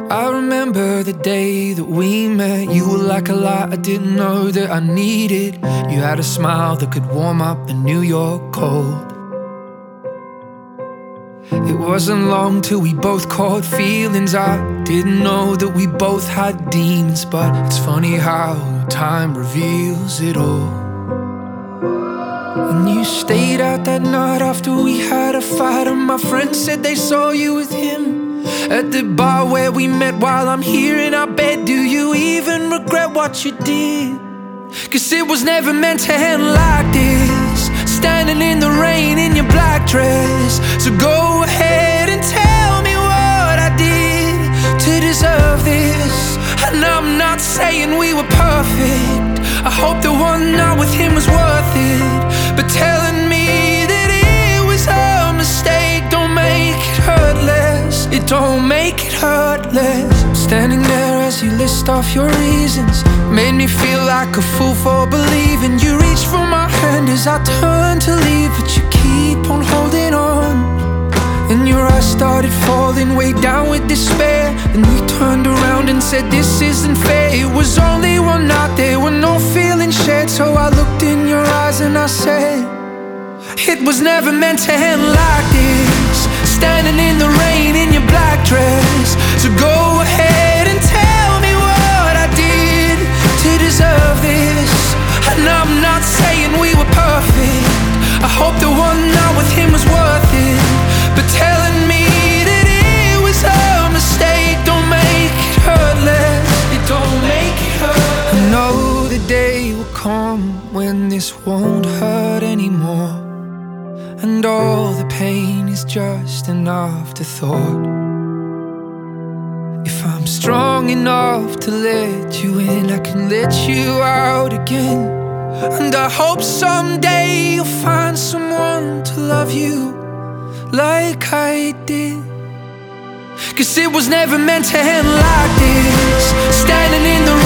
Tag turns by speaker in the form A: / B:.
A: I remember the day that we met. You were like a light I didn't know that I needed. You had a smile that could warm up the New York cold. It wasn't long till we both caught feelings. I didn't know that we both had demons, but it's funny how time reveals it all. And you stayed out that night after we had a fight, and my friends said they saw you with him at the bar where we met. While I'm here in our bed, do you even regret what you did? 'Cause it was never meant to end like this, standing in the rain in your black dress. So go ahead and tell me what I did to deserve this. And I'm not saying we were perfect, I hope the one night with him was worth it, but telling me that it was a mistake don't make it hurt less. It don't make it hurt less. Standing there as you list off your reasons made me feel like a fool for believing. You reached for my hand as I turned to leave, but you keep on holding on. And your eyes started falling way down with despair. And you turned around and said, this isn't fair. It was only one night, there were no feelings shared. So I looked in your eyes and I said, it was never meant to end like this, standing in the rain in your black dress. So go ahead and tell me what I did to deserve this. And I'm not saying we were perfect, I hope the one night with him was worth it, but telling me that it was a mistake don't make it hurt less. It don't make it hurt. I know the day will come when this won't hurt anymore, and all the pain is just an afterthought. If I'm strong enough to let you in, I can let you out again. And I hope someday you'll find someone to love you like I did. 'Cause it was never meant to end like this, standing in the